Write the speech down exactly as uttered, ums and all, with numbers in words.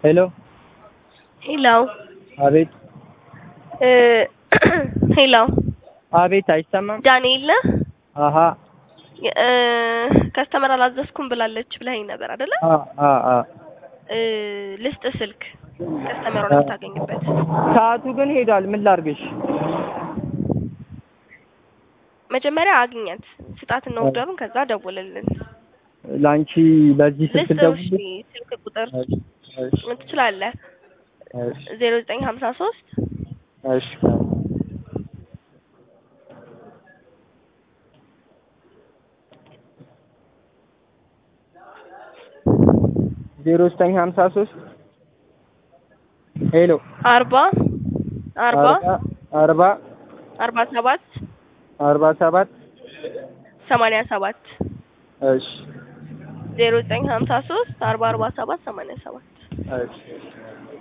ሄሎ ሄሎ አቤት እ ሄሎ አቤት አይሰማም ዳንኤል ነህ? አሃ እ ከስተመር አላዘዝኩም ብላለች ብለኸኝ ነበር አይደለ? አ አ አ እ ልስጥ ስልክ ከስተመሩን የምታገኝበት። ሰዓቱ ግን ሄዷል። ምን ላድርግሽ? መጀመሪያ አግኛት ስጣትና ኦርደሩን ከዛ ደውልልን። ላንቺ በዚህ ስልክ ልስጥሽ ደውል። ስልክ ቁጥር እሺ ትችላለህ? እሺ ዜሮ ዘጠኝ ሀምሳ ሶስት እሺ ዜሮ ዘጠኝ ሀምሳ ሶስት ሄሎ አርባ አርባ አርባ አርባ ሰባት አርባ ሰባት ሰማንያ ሰባት እሺ ዜሮ ዘጠኝ ሀምሳ ሶስት አርባ አርባ ሰባት ሰማንያ ሰባት እሺ